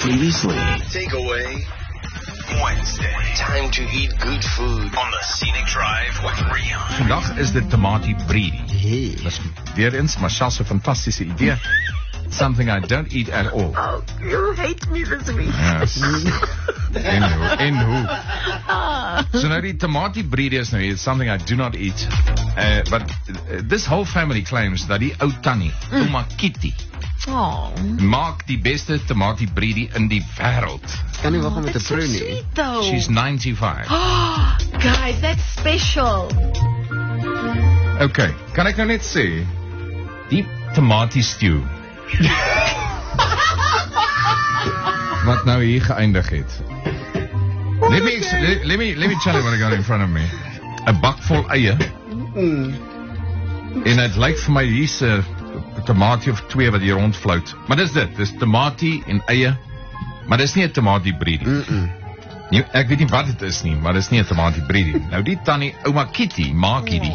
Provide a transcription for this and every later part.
Previously. Takeaway Wednesday. Time to eat good food on the Scenic Drive with Rian. Vandaag is dit tomatie brie. Dis weer eens Marcel se fantastiese idee. Something I don't eat at all. Oh, you hate me this week. Yes. Anywho. So now die tomatie brie is nou it's something I do not eat. But this whole family claims that die ou tannie, Ouma Kitty, maak die beste tomatie brie in die wêreld. Kan nie wag om met te That's so proe nie. sweet though. She's 95. Guys, that's special. Okay, kan ek nou net sê die tomatie stew wat nou hier geëindig het. Let me tell you what I got in front of me. 'n bak vol eie. En dit lyk vir my hier's 'n tomatie of twee wat hier rondflout. Maar dis dit, dis tomatie en eie. Maar dis nie 'n tomatie brie nie. Nee, ek weet nie wat dit is nie, maar dis nie 'n tomatie brie nie. Nou die tannie Ouma Kitty maak hierdie.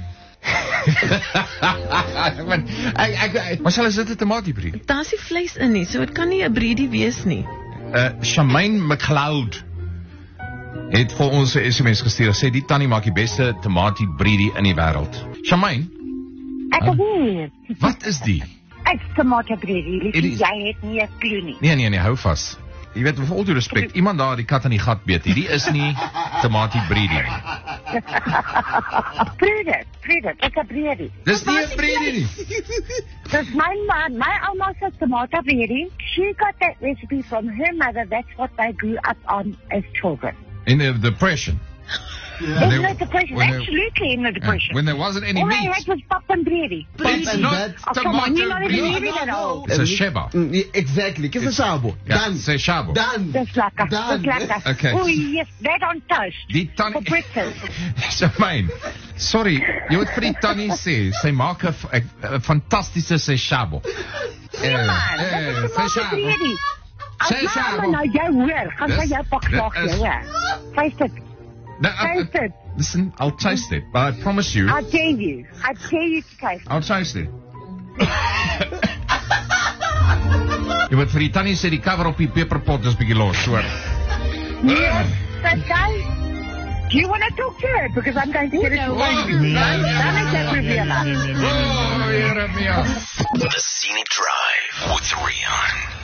Maar sal is dit 'n tomatie brie? Daar's nie vleis in nie, so dit kan nie 'n breedie wees nie. Shamaine McLeod het vir ons 'n SMS gestuur. Sê die tannie maak die beste tomatie brie in die wêreld. Shamaine, Ek weet. wat is die? Ek tomato brie, It is- jy het nie 'n klou nie. Nee, hou vas. Jy weet, met all due respect, iemand daar die kat in die gat beet. Hierdie is nie tomatie brie nie. Proe dit, ek het brie. Dis nie 'n brie nie. Dis my ouma se tomato brie. She got that recipe from her mother. That's what they grew up on as children. In the depression. In the depression, absolutely in the depression. When there wasn't any All I meat. had was pap and brie. It's not Oh, come on, you're not tomato even brie. eating it all. It's a sheba. Exactly, kies 'n shabo. Ja, sê shabo. Dan. Dis lekker, dis lekker. Okay. Oh yes, that on toast. Die tannie For breakfast. Shamaine, sorry, jy moet vir die tannie sê, sy maak 'n fantastiese seshabo. Nee man, dit is tomato brie. As my ouma nou jou hoor, gaan sy jou pak slag jou, hoor. Taste it. Taste it. Listen, I'll taste it, but I promise you, I dare you to taste it. I'll taste it. Jy moet vir die tannie sê die cover op die peperpot is bietjie los, hoor. Yes, but guys, do you want to talk to her? Because I'm going to get it for you. Dan is dat reveal. Oh, Here me. The Scenic Drive with Rian.